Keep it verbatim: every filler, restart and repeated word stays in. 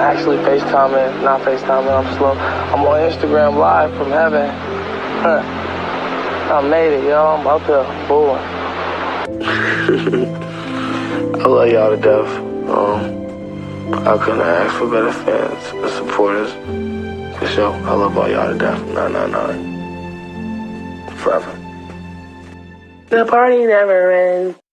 actually FaceTiming, not FaceTiming, I'm slow. I'm on Instagram Live from heaven. Huh. I made it, yo. I'm up here, fooling. I love y'all to death. Um, I couldn't ask for better fans and supporters. For sure, I love all y'all to death. nine nine nine. Forever. The party never ends.